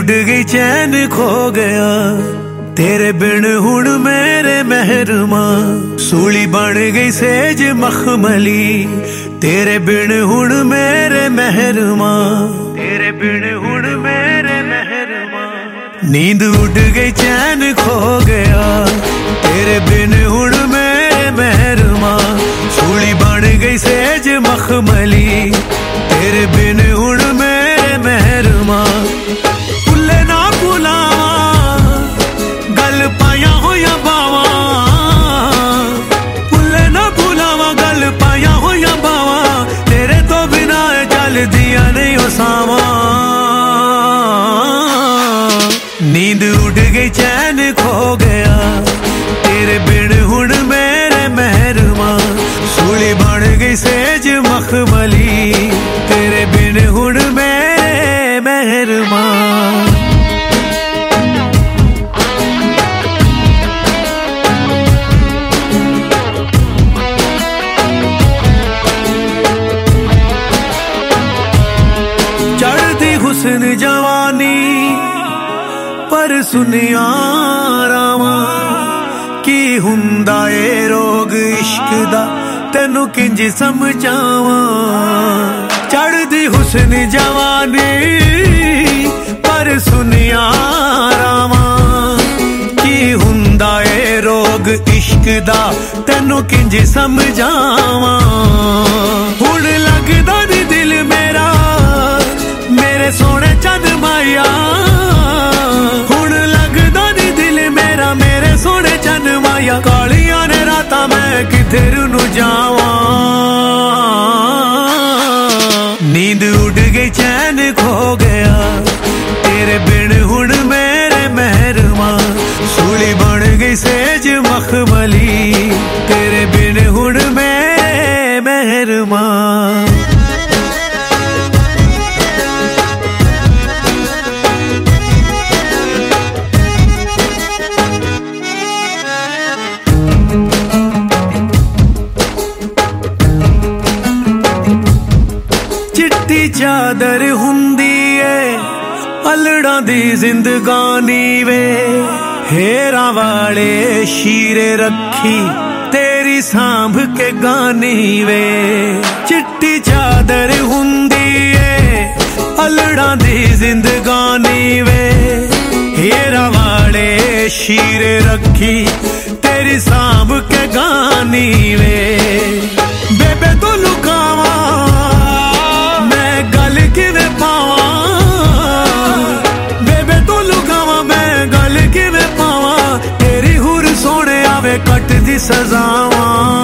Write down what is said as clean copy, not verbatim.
उड़ गई चैन खो गया तेरे बिन हुण मेरे महरमा सूली बन गई सेज मखमली तेरे बिन हुण मेरे महरमा तेरे बिन हुण मेरे महरमा नींद उड़ गई चैन खो गया तेरे बिन हुण मेरे महरमा सूली बन गई सेज मखमली तेरे बिन हुण मेरे महरमा भुले ना भुलावा गल पाया होया बावा भुले ना भुलावा गल पाया होया बावा तेरे तो बिना चल दिया नहीं हो सावा नींद उड़ गई चैन खो गया तेरे बिन हुण मेरे महरमा सूली बन गई सेज मखमली तेरे बिन हुण मेरे महरमा चढ़ती हुस्न जवानी पर सुनिया रावा की हुंदा ए रोग इश्क दा तेनू किंज समझावा चढ़दी हुस्न जवानी पर सुनिया रावा की हुंदा ए रोग इश्क दा तेनू किंज समझावा हुण लगदा नी दिल मेरा मेरे सोने चंद माया हुण लगदा नी दिल मेरा मेरे सोने चंद माया कालियां ने रातां मैं किधर नू जावां नींद उड़ गई चैन खो गया तेरे बिन हुण मेरे महरमा सूली बन गई सेज मखमली तेरे बिन हुण मेरे महरमा चादर हुंदी ए अलड़ा दी जिंदगानी वे हेरा वाले शीरे रखी तेरी सांभ के गानी वे चिट्टी चादर हुंदी ए अलड़ा दी जिंदगानी वे हेरा वाले शीरे रखी तेरी सांभ के गानी वे बेबे तो लुकावा गल किवें पावा बेबे तो लुकावा मैं गल किवें पावा तेरी हुर सोने आवे कट दी सजावा